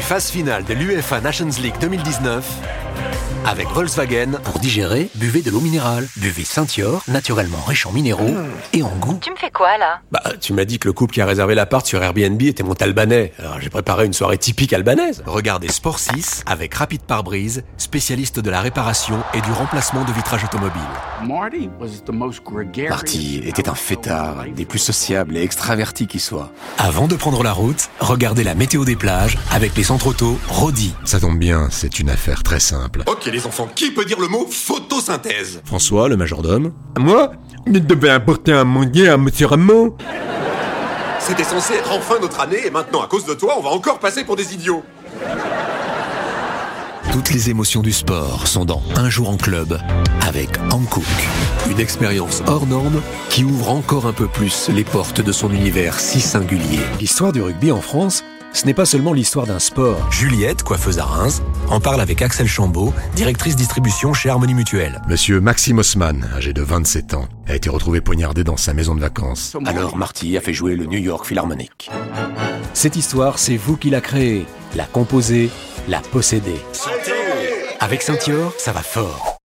phase finale de l'UEFA Nations League 2019 avec Volkswagen. Pour digérer, buvez de l'eau minérale. Buvez Saint-Yor, naturellement riche en minéraux et en goût. Tu me fais quoi, là ? Tu m'as dit que le couple qui a réservé l'appart sur Airbnb était mon albanais. Alors j'ai préparé une soirée typique albanaise. Regardez Sport 6 avec Rapid Pare-Brise, spécialiste de la réparation et du remplacement de vitrage automobile. Marty était un fêtard, des plus sociables et extravertis qui soient. Avant de prendre la route, regardez la météo des plages avec les centres auto Rodi. Ça tombe bien, c'est une affaire très simple. Ok les enfants, qui peut dire le mot photosynthèse ? François, le majordome. Moi, je devais apporter un manger à Monsieur Rameau. C'était censé être enfin notre année et maintenant à cause de toi, on va encore passer pour des idiots. Toutes les émotions du sport sont dans Un jour en club avec Hankook. Une expérience hors norme qui ouvre encore un peu plus les portes de son univers si singulier. L'histoire du rugby en France, ce n'est pas seulement l'histoire d'un sport. Juliette, coiffeuse à Reims, en parle avec Axel Chambaud, directrice distribution chez Harmonie Mutuelle. Monsieur Maxime Haussmann, âgé de 27 ans, a été retrouvé poignardé dans sa maison de vacances. Alors Marty a fait jouer le New York Philharmonic. Cette histoire, c'est vous qui la créée, la composée, la possédée. Avec Saint-Yor, ça va fort.